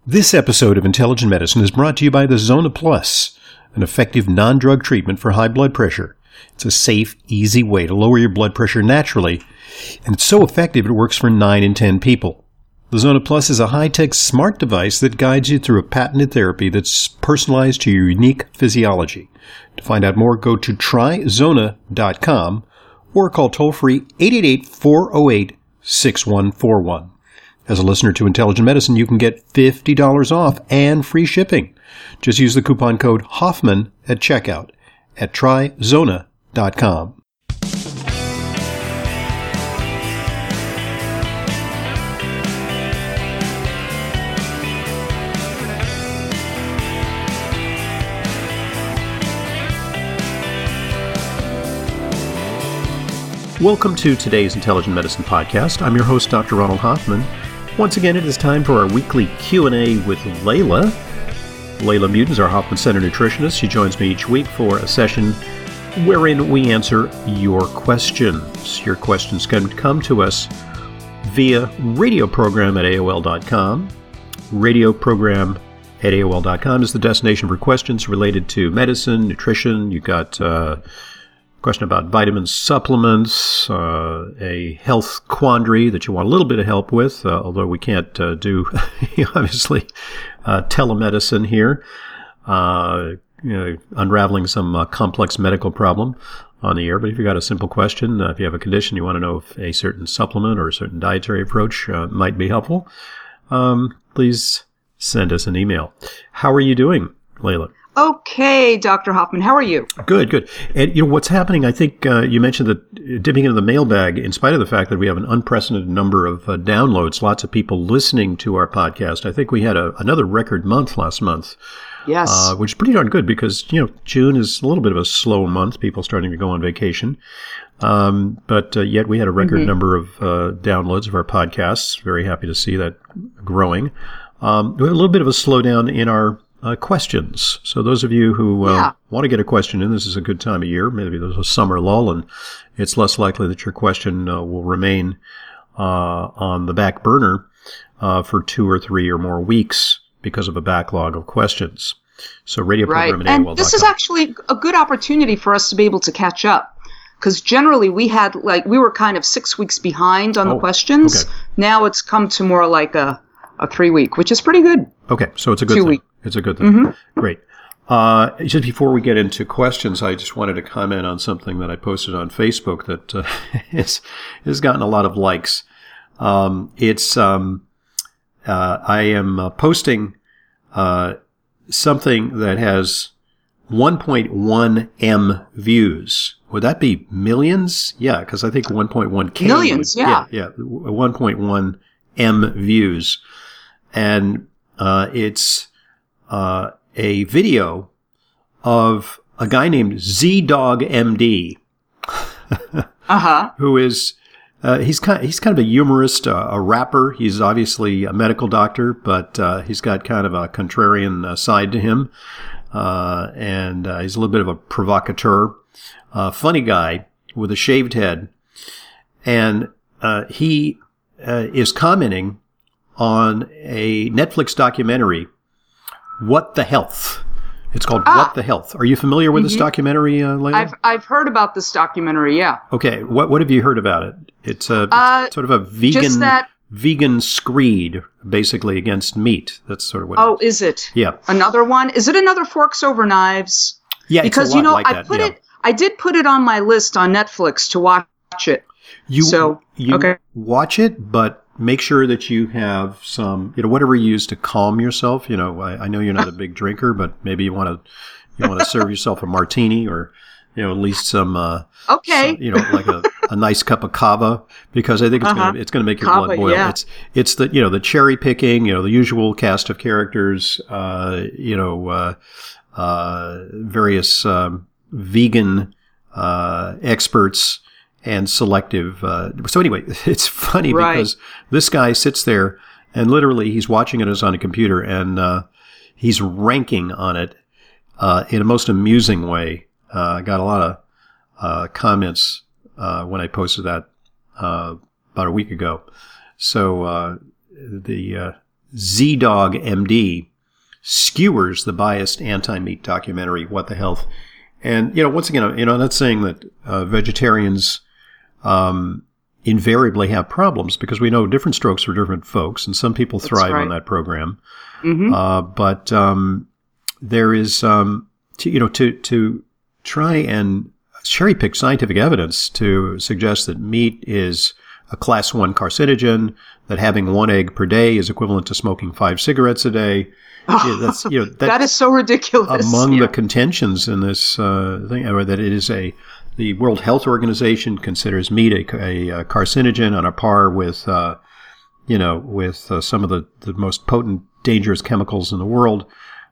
This episode of Intelligent Medicine is brought to you by the Zona Plus, an effective non-drug treatment for high blood pressure. It's a safe, easy way to lower your blood pressure naturally, and it's so effective it works for 9 in 10 people. The Zona Plus is a high-tech smart device that guides you through a patented therapy that's personalized to your unique physiology. To find out more, go to tryzona.com or call toll-free 888-408-6141. As a listener to Intelligent Medicine, you can get $50 off and free shipping. Just use the coupon code Hoffman at checkout at tryzona.com. Welcome to today's Intelligent Medicine podcast. I'm your host, Dr. Ronald Hoffman. Once again, it is time for our weekly Q&A with Layla. Layla Mutin is our Hoffman Center nutritionist. She joins me each week for a session wherein we answer your questions. Your questions can come to us via radioprogram@aol.com. Radioprogram@aol.com is the destination for questions related to medicine, nutrition. You've got question about vitamin supplements, a health quandary that you want a little bit of help with, although we can't do, obviously, telemedicine here, unraveling some complex medical problem on the air. But if you've got a simple question, if you have a condition, you want to know if a certain supplement or a certain dietary approach might be helpful, please send us an email. How are you doing, Layla? Okay, Dr. Hoffman, how are you? Good. And what's happening, I think you mentioned that dipping into the mailbag, in spite of the fact that we have an unprecedented number of downloads, lots of people listening to our podcast. I think we had another record month last month. Yes. Which is pretty darn good because, June is a little bit of a slow month, people starting to go on vacation. But yet we had a record number of downloads of our podcasts. Very happy to see that growing. We had a little bit of a slowdown in our questions. So those of you who want to get a question in, this is a good time of year. Maybe there's a summer lull and it's less likely that your question will remain on the back burner for 2 or 3 or more weeks because of a backlog of questions. So radio program at AOL.com. And this is actually a good opportunity for us to be able to catch up. Because generally we were kind of 6 weeks behind on the questions. Okay. Now it's come to more like a 3-week, which is pretty good. Okay, so it's a good 2 thing. week. It's a good thing. Mm-hmm. Great. Just before we get into questions, I just wanted to comment on something that I posted on Facebook that has gotten a lot of likes. I am posting something that has 1.1 M views. Would that be millions? Yeah, because I think 1.1 K. Millions, yeah. Yeah, 1.1 M views. And it's a video of a guy named Z-Dog MD, who is he's kind of a humorist, a rapper. He's obviously a medical doctor, but he's got kind of a contrarian side to him, and he's a little bit of a provocateur, funny guy with a shaved head, and he is commenting on a Netflix documentary, What the Health. It's called What the Health. Are you familiar with this documentary, Layla? I've heard about this documentary, yeah. Okay, what have you heard about it? It's sort of a vegan screed, basically, against meat. That's sort of what it is. Is it? Yeah. Another one? Is it another Forks Over Knives? Yeah, because, it's a lot like that. I did put it on my list on Netflix to watch it. You watch it, but make sure that you have some, whatever you use to calm yourself. I know you're not a big drinker, but maybe you want to serve yourself a martini or, at least some, like a nice cup of kava, because I think it's going to make your blood boil. Yeah. It's the, the cherry picking, the usual cast of characters, various vegan experts and selective. So anyway, it's funny because this guy sits there and literally he's watching it on a computer and he's ranking on it in a most amusing way. I got a lot of comments when I posted that about a week ago. So the Z-Dog MD skewers the biased anti-meat documentary, What the Health. And, once again, I'm not saying that vegetarians invariably have problems, because we know different strokes for different folks, and some people thrive on that program. Mm-hmm. But there is, to try and cherry pick scientific evidence to suggest that meat is a class 1 carcinogen, that having 1 egg per day is equivalent to smoking 5 cigarettes a day. That's that is so ridiculous. Among the contentions in this thing, or that it is the World Health Organization considers meat a carcinogen on a par with, some of the most potent, dangerous chemicals in the world.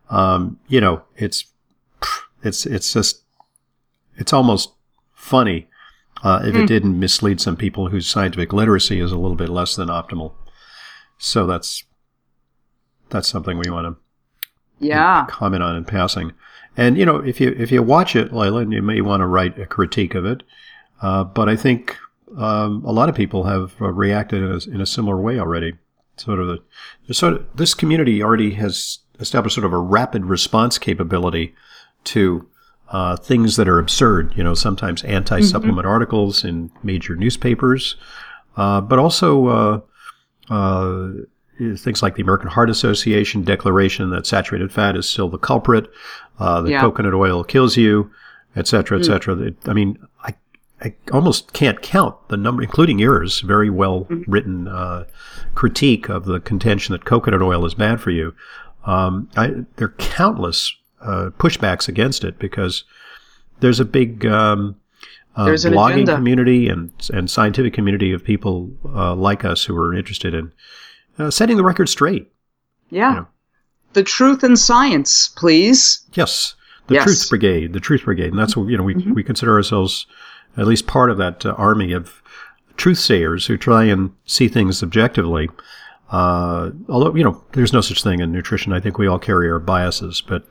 It's almost funny if it didn't mislead some people whose scientific literacy is a little bit less than optimal. So that's something we want to comment on in passing. And, if you watch it, Leila, you may want to write a critique of it. But I think a lot of people have reacted in a similar way already. This community already has established sort of a rapid response capability to things that are absurd. Sometimes anti-supplement articles in major newspapers, but also things like the American Heart Association declaration that saturated fat is still the culprit, that coconut oil kills you, et cetera, et cetera. I mean, I almost can't count the number, including yours, very well written critique of the contention that coconut oil is bad for you. There are countless pushbacks against it, because there's a big there's an blogging agenda. Community and scientific community of people like us who are interested in setting the record straight. Yeah. The truth and science, please. Yes. The Truth Brigade. And that's what, we consider ourselves at least part of that army of truth sayers who try and see things objectively. Although, there's no such thing in nutrition. I think we all carry our biases, but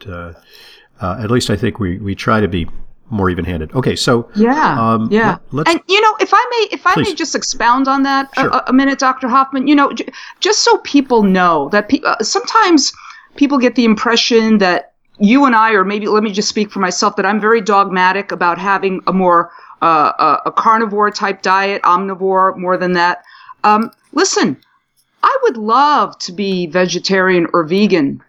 at least I think we try to be more even-handed. Okay, so let's, and if I may just expound on that a minute, Dr. Hoffman. Just so people know that sometimes people get the impression that you and I, or maybe let me just speak for myself, that I'm very dogmatic about having a more a carnivore type diet, omnivore more than that. Listen, I would love to be vegetarian or vegan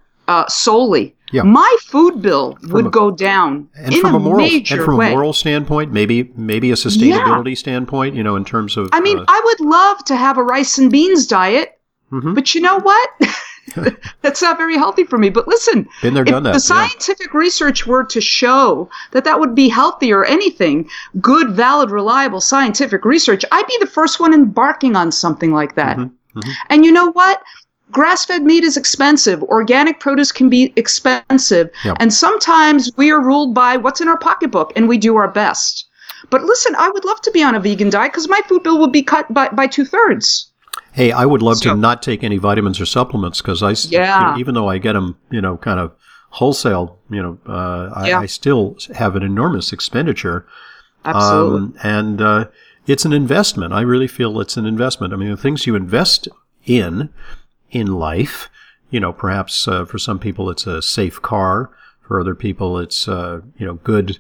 solely. Yeah. My food bill would go down in a major way. And from a moral standpoint, maybe a sustainability standpoint, in terms of... I mean, I would love to have a rice and beans diet, but you know what? That's not very healthy for me. But listen, been there, done that. The scientific research were to show that would be healthy or anything, good, valid, reliable scientific research, I'd be the first one embarking on something like that. And you know what? Grass-fed meat is expensive. Organic produce can be expensive. Yep. And sometimes we are ruled by what's in our pocketbook, and we do our best. But listen, I would love to be on a vegan diet because my food bill would be cut by 2/3. Hey, I would love to not take any vitamins or supplements, because even though I get them, kind of wholesale, I still have an enormous expenditure. Absolutely. And it's an investment. I really feel it's an investment. I mean, the things you invest in life, perhaps for some people it's a safe car. For other people it's, good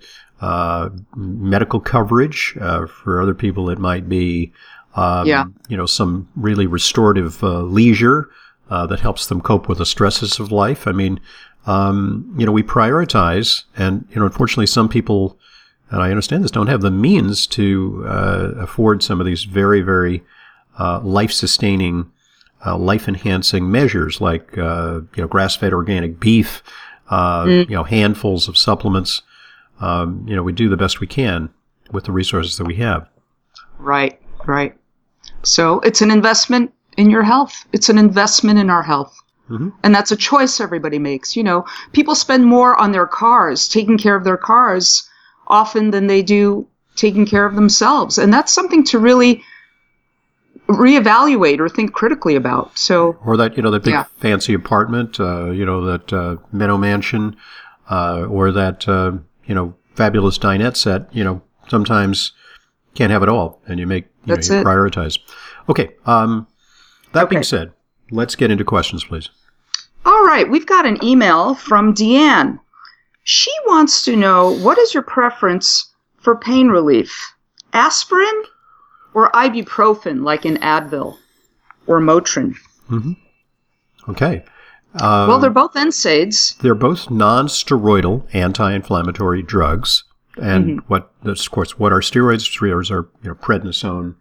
medical coverage. For other people it might be, some really restorative leisure that helps them cope with the stresses of life. I mean, we prioritize, and, unfortunately some people, and I understand this, don't have the means to afford some of these very, very life-sustaining, life-enhancing measures like, grass-fed organic beef, handfuls of supplements. We do the best we can with the resources that we have. Right. So it's an investment in your health. It's an investment in our health. And that's a choice everybody makes. People spend more on their cars, taking care of their cars, often than they do taking care of themselves. And that's something to really reevaluate or think critically about. So, or that, that big fancy apartment, that Meadow Mansion, or that, fabulous dinette set, sometimes can't have it all, and you make, you prioritize. Okay. That being said, let's get into questions, please. All right. We've got an email from Deanne. She wants to know, what is your preference for pain relief? Aspirin or ibuprofen, like in Advil or Motrin? Mm-hmm. Okay. Well, they're both NSAIDs. They're both non-steroidal anti-inflammatory drugs. And what are steroids? Steroids are, prednisone,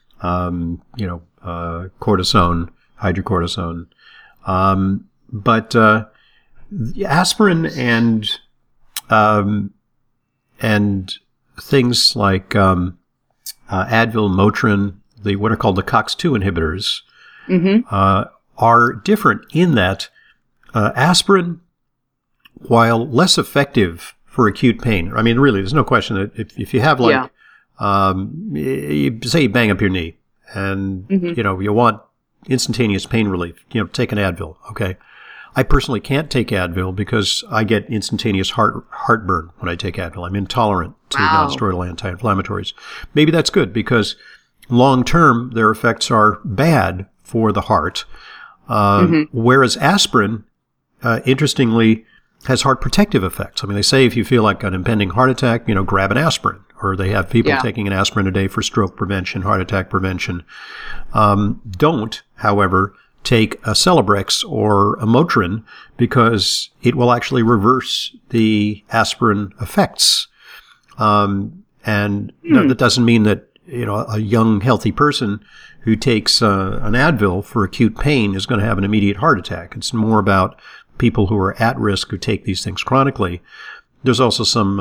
cortisone, hydrocortisone. But aspirin and things like Advil, Motrin, what are called the COX-2 inhibitors, are different in that aspirin, while less effective for acute pain. I mean, really, there's no question that if you have say you bang up your knee and you want instantaneous pain relief, take an Advil. Okay, I personally can't take Advil because I get instantaneous heartburn when I take Advil. I'm intolerant to non-steroidal anti-inflammatories. Maybe that's good because long term their effects are bad for the heart. Whereas aspirin, interestingly, has heart protective effects. I mean, they say if you feel like an impending heart attack, grab an aspirin. Or they have people taking an aspirin a day for stroke prevention, heart attack prevention. Don't, however, take a Celebrex or a Motrin because it will actually reverse the aspirin effects. That doesn't mean that, a young, healthy person who takes an Advil for acute pain is going to have an immediate heart attack. It's more about people who are at risk who take these things chronically. There's also some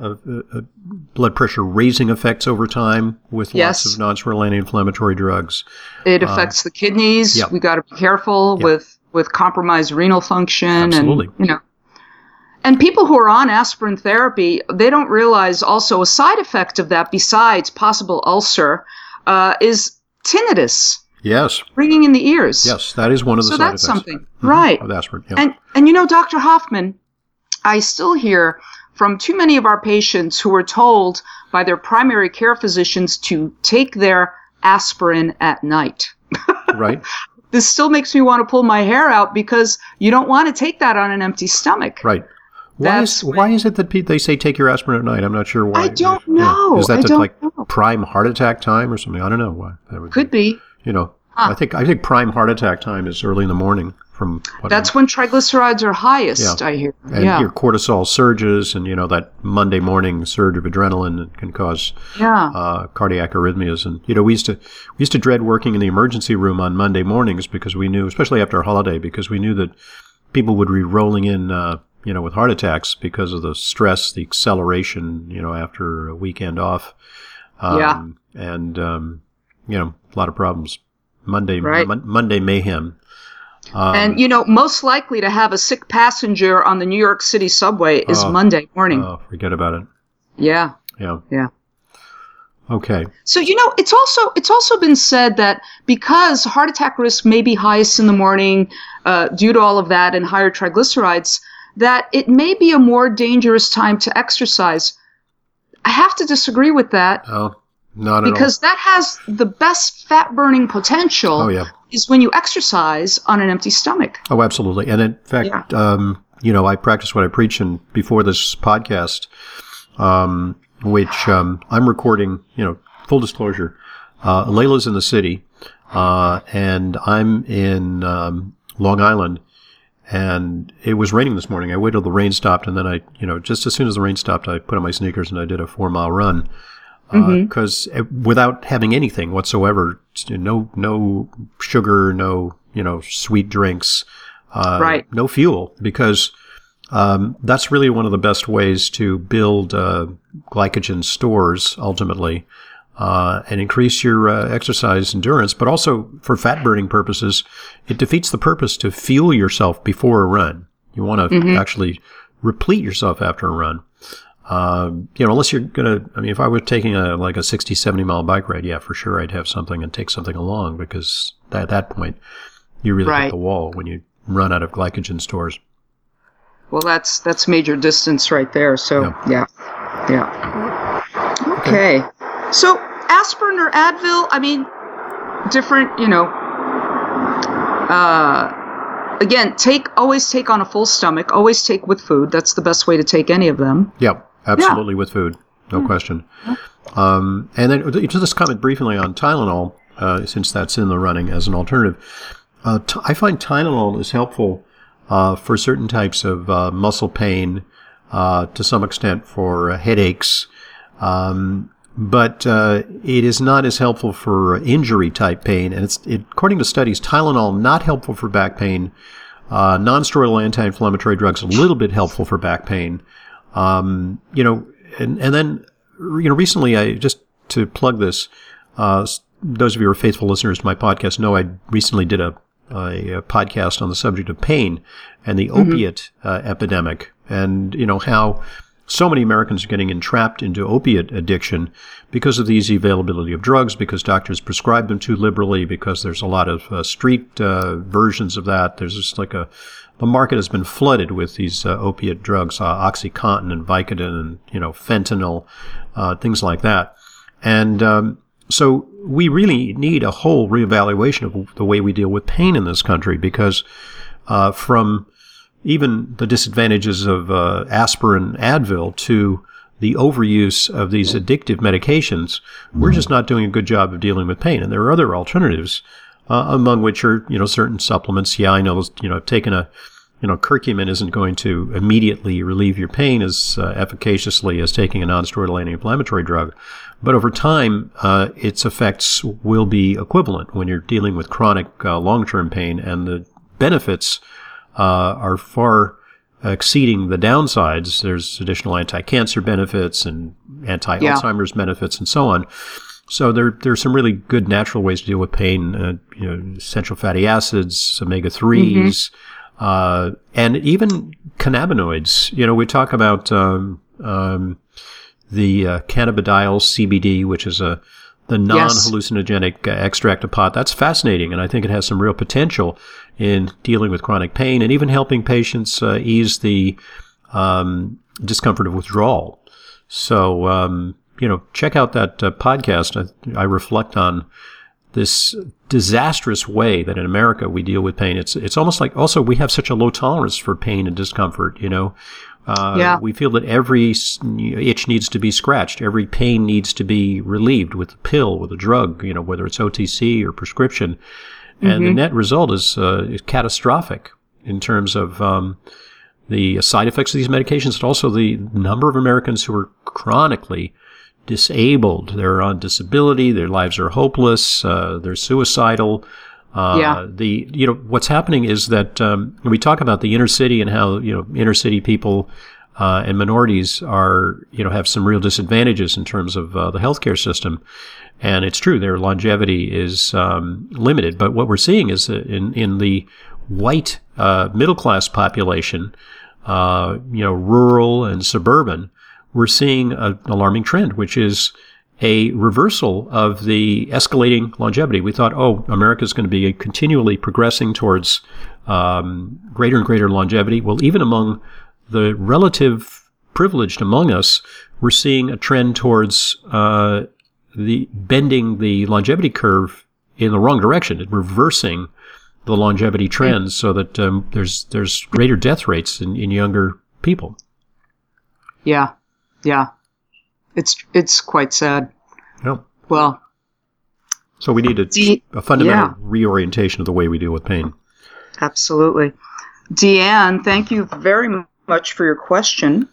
blood pressure raising effects over time with lots of non-steroidal anti-inflammatory drugs. It affects the kidneys. We got to be careful with compromised renal function. Absolutely. And people who are on aspirin therapy, they don't realize also a side effect of that, besides possible ulcer, is tinnitus. Yes. Ringing in the ears. Yes, that is one of the side effects. So that's something. Right. Of aspirin. Yeah. And Dr. Hoffman, I still hear from too many of our patients who are told by their primary care physicians to take their aspirin at night. Right. This still makes me want to pull my hair out because you don't want to take that on an empty stomach. Right. Why is it that they say take your aspirin at night? I'm not sure why. I don't know. Is that prime heart attack time or something? I don't know why. That would Could be. I think prime heart attack time is early in the morning. That's when triglycerides are highest, I hear. And your cortisol surges, and that Monday morning surge of adrenaline can cause cardiac arrhythmias. And we used to dread working in the emergency room on Monday mornings because we knew, especially after a holiday, because we knew that people would be rolling in, with heart attacks because of the stress, the acceleration, after a weekend off. And a lot of problems. Monday mayhem. And, most likely to have a sick passenger on the New York City subway is Monday morning. Oh, forget about it. Yeah. Yeah. Okay. So, it's also been said that because heart attack risk may be highest in the morning due to all of that and higher triglycerides, that it may be a more dangerous time to exercise. I have to disagree with that. Oh, not at all. Because that has the best fat-burning potential. Oh, yeah. Is when you exercise on an empty stomach. Oh, absolutely. And in fact, I practice what I preach. And before this podcast, which I'm recording, full disclosure, Layla's in the city, and I'm in Long Island, and it was raining this morning. I waited till the rain stopped, and then I, just as soon as the rain stopped, I put on my sneakers and I did a 4-mile run. Because without having anything whatsoever, no sugar, no, sweet drinks, no fuel, because that's really one of the best ways to build glycogen stores ultimately, and increase your exercise endurance. But also for fat burning purposes, it defeats the purpose to fuel yourself before a run. You want to actually replete yourself after a run. Unless you're if I were taking a 60, 70 mile bike ride, yeah, for sure I'd have something and take something along, because at that point you really hit the wall when you run out of glycogen stores. Well, that's major distance right there. So yeah. Okay. So aspirin or Advil, different, Again, always take on a full stomach. Always take with food. That's the best way to take any of them. Yep, absolutely with food. No question. And then just comment briefly on Tylenol, since that's in the running as an alternative. I find Tylenol is helpful for certain types of muscle pain, to some extent for headaches, but it is not as helpful for injury-type pain. And according to studies, Tylenol not helpful for back pain. Non-steroidal anti-inflammatory drugs a little bit helpful for back pain. And then recently, just to plug this, those of you who are faithful listeners to my podcast know I recently did a podcast on the subject of pain and the opiate epidemic, and how so many Americans are getting entrapped into opiate addiction because of the easy availability of drugs, because doctors prescribe them too liberally, because there's a lot of street versions of that. There's just the market has been flooded with these opiate drugs, OxyContin and Vicodin and fentanyl, things like that. And so we really need a whole reevaluation of the way we deal with pain in this country, because from even the disadvantages of aspirin, Advil, to the overuse of these addictive medications, we're just not doing a good job of dealing with pain. And there are other alternatives, among which are, certain supplements. Yeah, I know, taking curcumin isn't going to immediately relieve your pain as efficaciously as taking a non-steroidal anti-inflammatory drug. But over time, its effects will be equivalent when you're dealing with chronic long-term pain, and the benefits are far exceeding the downsides. There's additional anti-cancer benefits and anti-Alzheimer's benefits and so on. So there's some really good natural ways to deal with pain, essential fatty acids, omega-3s, and even cannabinoids. We talk about the cannabidiol CBD, which is the non-hallucinogenic extract of pot. That's fascinating, and I think it has some real potential in dealing with chronic pain and even helping patients ease the discomfort of withdrawal. So, check out that podcast. I reflect on this disastrous way that in America we deal with pain. It's almost like also we have such a low tolerance for pain and discomfort, We feel that every itch needs to be scratched. Every pain needs to be relieved with a pill, with a drug, whether it's OTC or prescription. And the net result is catastrophic in terms of the side effects of these medications, and also the number of Americans who are chronically disabled. They're on disability. Their lives are hopeless. They're suicidal. What's happening is that we talk about the inner city and how inner city people and minorities are have some real disadvantages in terms of the healthcare system, and it's true their longevity is limited. But what we're seeing is that in the white middle class population, rural and suburban, we're seeing an alarming trend, which is a reversal of the escalating longevity. We thought, America's going to be continually progressing towards greater and greater longevity. Well, even among the relative privileged among us, we're seeing a trend towards the bending the longevity curve in the wrong direction, reversing the longevity trends, so that there's greater death rates in younger people. Yeah. It's quite sad. Yeah. Well, so we need a fundamental reorientation of the way we deal with pain. Absolutely. Deanne, thank you very much for your question.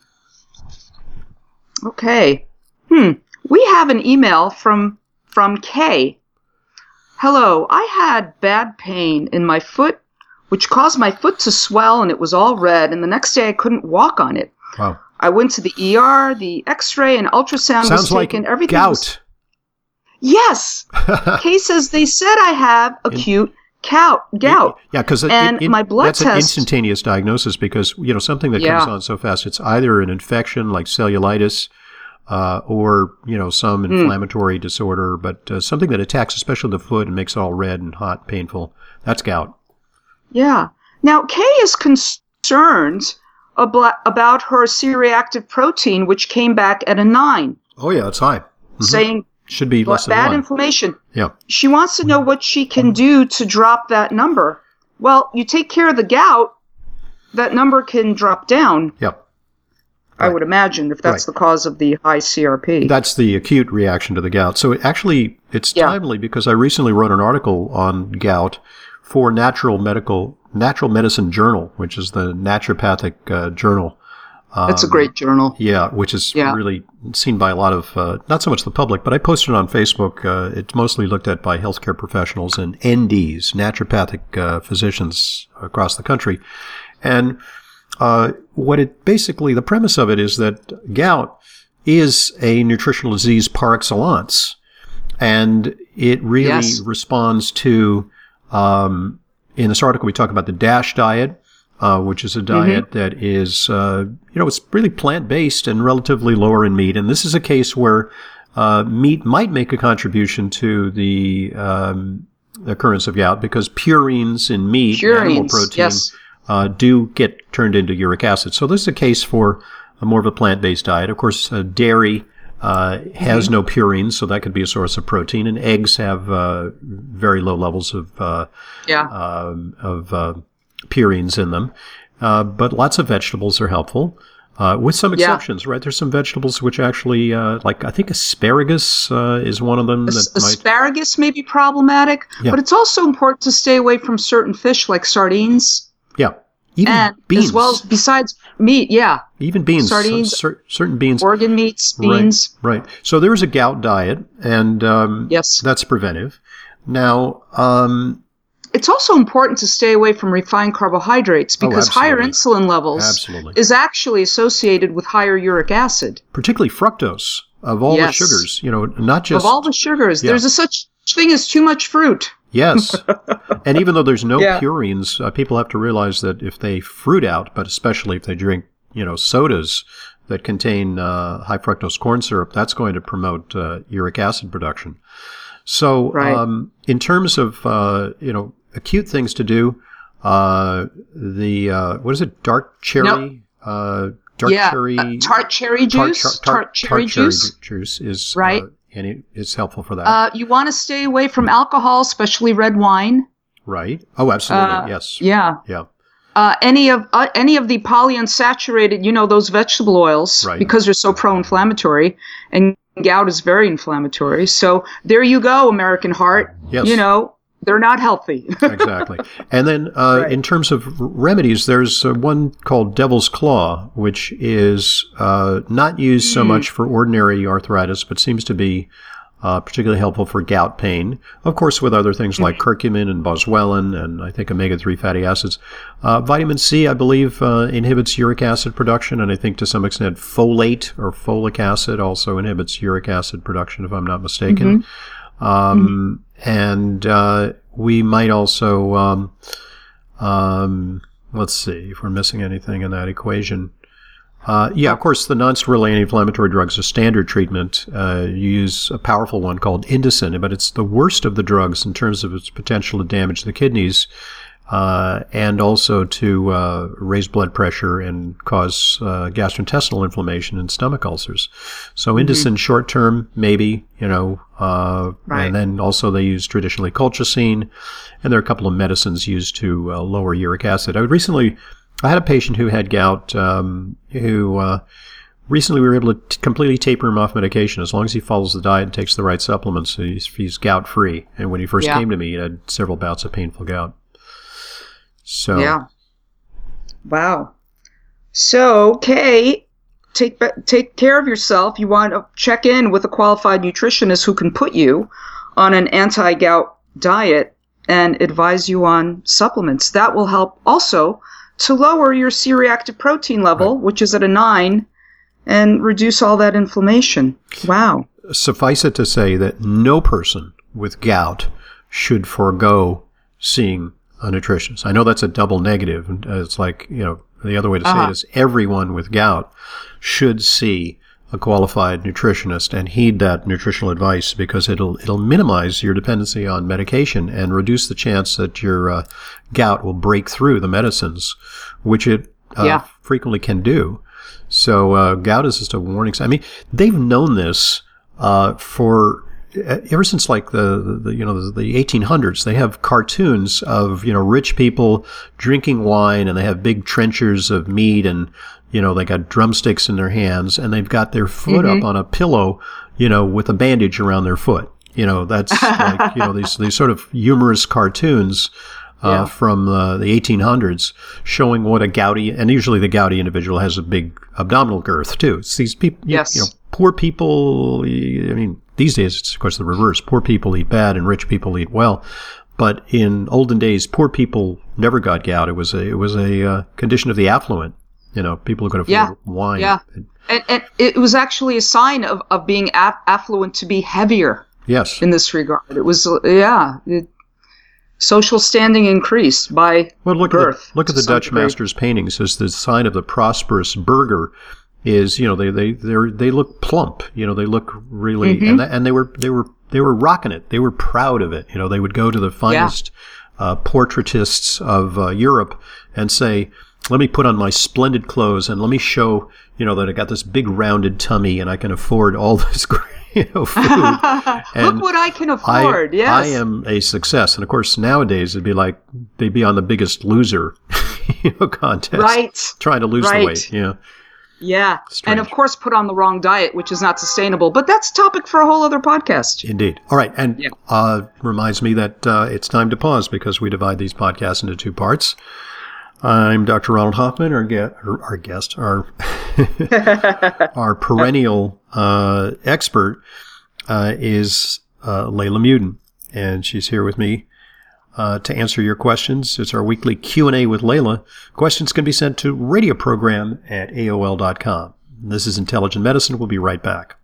Okay. We have an email from Kay. Hello, I had bad pain in my foot, which caused my foot to swell, and it was all red, and the next day I couldn't walk on it. Wow. I went to the ER, the x-ray and ultrasound was taken. Like everything gout. Yes. Kay says they said I have acute gout. Yeah, because my blood that's test. An instantaneous diagnosis, because something that comes on so fast, it's either an infection like cellulitis, or some inflammatory disorder, but something that attacks especially the foot and makes it all red and hot, painful. That's gout. Yeah. Now Kay is concerned about her C-reactive protein, which came back at a 9. Oh yeah, it's high. Saying should be less than bad 1. inflammation. Yeah. She wants to know what she can do to drop that number. Well, you take care of the gout, that number can drop down. Yep. I would imagine, if that's the cause of the high CRP. That's the acute reaction to the gout. So it's timely because I recently wrote an article on gout for Natural Medicine Journal, which is the naturopathic journal. That's a great journal. Yeah, which is really seen by a lot of, not so much the public, but I posted it on Facebook. It's mostly looked at by healthcare professionals and NDs, naturopathic physicians across the country. And the premise of it is that gout is a nutritional disease par excellence. And it really responds to, in this article, we talk about the DASH diet, which is a diet that is, it's really plant-based and relatively lower in meat. And this is a case where meat might make a contribution to the occurrence of gout because purines in meat, animal protein, do get turned into uric acid. So this is a case for more of a plant-based diet. Of course, dairy has no purines, so that could be a source of protein. And eggs have very low levels of purines in them. But lots of vegetables are helpful, with some exceptions, right? There's some vegetables which actually, like I think asparagus is one of them. Asparagus may be problematic, but it's also important to stay away from certain fish like sardines. Yeah. Even beans. As well as besides meat, Even beans. Sardines. Certain beans. Organ meats, beans. Right. So there's a gout diet, and that's preventive. Now, it's also important to stay away from refined carbohydrates because higher insulin levels is actually associated with higher uric acid. Particularly fructose of all the sugars, not just... Of all the sugars. There's a such thing as too much fruit. Yes. And even though there's no purines, people have to realize that if they fruit out, but especially if they drink, sodas that contain high fructose corn syrup, that's going to promote uric acid production. So in terms of, acute things to do, what is it, dark cherry? Tart cherry juice. Tart cherry juice is... Right. And it's helpful for that. You want to stay away from alcohol, especially red wine. Right. Oh, absolutely. Yes. Yeah. Yeah. Any of the polyunsaturated, those vegetable oils, because they're so pro-inflammatory, and gout is very inflammatory. So there you go, American heart. Yes. They're not healthy. Exactly. And then in terms of remedies, there's one called Devil's Claw, which is not used so much for ordinary arthritis, but seems to be particularly helpful for gout pain. Of course, with other things like curcumin and boswellia and I think omega-3 fatty acids. Vitamin C, I believe, inhibits uric acid production, and I think to some extent folate or folic acid also inhibits uric acid production, if I'm not mistaken. And we might also, let's see if we're missing anything in that equation. Of course, the non-steroidal anti-inflammatory drugs are standard treatment. You use a powerful one called Indocin, but it's the worst of the drugs in terms of its potential to damage the kidneys and also to raise blood pressure and cause gastrointestinal inflammation and stomach ulcers. So Indocin short-term, maybe, and then also they use traditionally colchicine, and there are a couple of medicines used to lower uric acid. I had a patient who had gout who recently we were able to completely taper him off medication as long as he follows the diet and takes the right supplements. He's gout-free. And when he first came to me, he had several bouts of painful gout. So wow. So, Kay, take care of yourself. You want to check in with a qualified nutritionist who can put you on an anti-gout diet and advise you on supplements. That will help also to lower your C-reactive protein level, which is at a 9, and reduce all that inflammation. Wow. Suffice it to say that no person with gout should forego seeing a nutritionist. I know that's a double negative. It's like, the other way to say it is everyone with gout should see a qualified nutritionist and heed that nutritional advice because it'll minimize your dependency on medication and reduce the chance that your gout will break through the medicines, which it frequently can do. So gout is just a warning sign. I mean, they've known this for ever since like the 1800s, they have cartoons of, rich people drinking wine, and they have big trenchers of meat, and, they got drumsticks in their hands, and they've got their foot up on a pillow, with a bandage around their foot. That's like, these sort of humorous cartoons from the 1800s showing what a gouty, and usually the gouty individual has a big abdominal girth too. It's these people, poor people, I mean, these days it's of course the reverse. Poor people eat bad and rich people eat well. But in olden days, poor people never got gout. It was a condition of the affluent. People who could afford wine. Yeah. And it was actually a sign of being affluent to be heavier. Yes. In this regard. It was, social standing increased by birth. Look at the Dutch master's paintings. As the sign of the prosperous burgher is, they look plump. They look really, and they were rocking it. They were proud of it. They would go to the finest portraitists of Europe and say, let me put on my splendid clothes and let me show, that I got this big rounded tummy and I can afford all this great, food. And look what I can afford. Yes. I am a success. And of course, nowadays it'd be like they'd be on the Biggest Loser, contest. Right. Trying to lose the weight. Yeah. Yeah. Strange. And of course, put on the wrong diet, which is not sustainable. But that's a topic for a whole other podcast. Indeed. All right. And reminds me that it's time to pause because we divide these podcasts into two parts. I'm Dr. Ronald Hoffman. Our guest, our perennial expert is Layla Muden, and she's here with me to answer your questions. It's our weekly Q&A with Layla. Questions can be sent to radioprogram@aol.com. This is Intelligent Medicine. We'll be right back.